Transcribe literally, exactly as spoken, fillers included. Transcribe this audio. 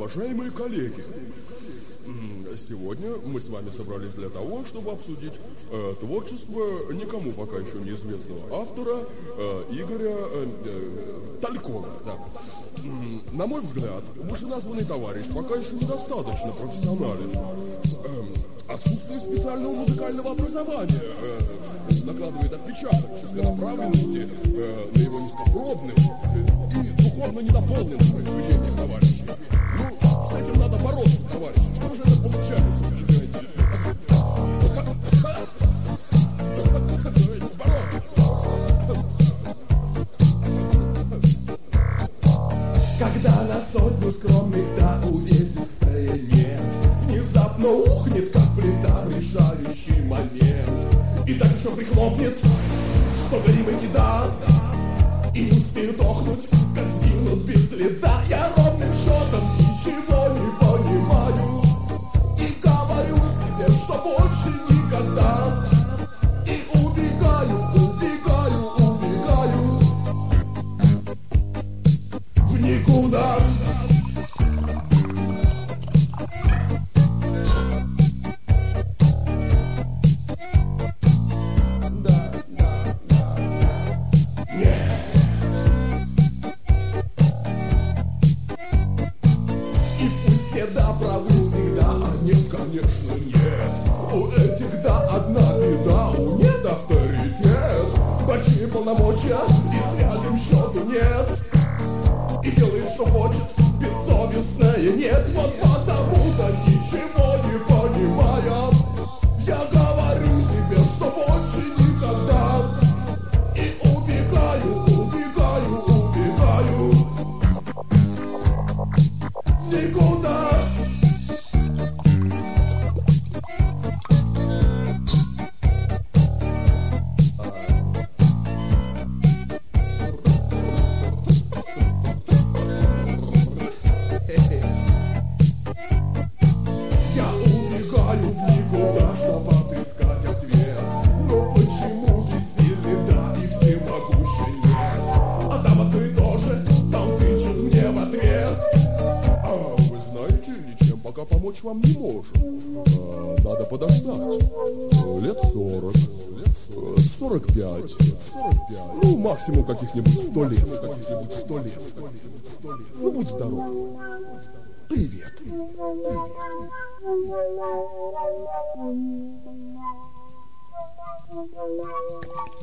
Уважаемые коллеги, сегодня мы с вами собрались для того, чтобы обсудить э, творчество никому пока еще неизвестного автора э, Игоря э, э, Талькова. Да. На мой взгляд, вышеназванный товарищ пока еще недостаточно профессионален. Э, отсутствие специального музыкального образования э, накладывает отпечаток узконаправленности э, на его низкопробных э, и духовно недополненных произведениях товарищей. Ну, с этим надо бороться, товарищи. Что же это получается, понимаете? Давайте бороться. Когда на сотню скромных да увесистое нет, внезапно ухнет, как плита в решающий момент. И так еще прихлопнет, что горимый не да, и не успеют охнуть, как сгинут без следа. Я ровным счетом ничего не понимаю и говорю себе, что больше никогда. И убегаю, убегаю, убегаю в никуда. Да, правы всегда, а нет, конечно, нет. У этих, да, одна беда, у нет авторитет. Большие полномочия и связям счету нет. И делает, что хочет, бессовестное нет. Вот потому-то ничего не понимая, я говорю себе, что больше никогда. И убегаю, убегаю, убегаю никуда. Я убегаю в никуда, чтобы отыскать ответ. Но почему бессильный да и всемогущий нет? А там одно и то же, там тычет мне в ответ. А вы знаете, ничем пока помочь вам не можем. А, надо подождать. Лет сорок. Сорок пять. Ну, максимум каких-нибудь сто лет. Каких-нибудь сто лет. Ну, будь здоров. Привет. Привет.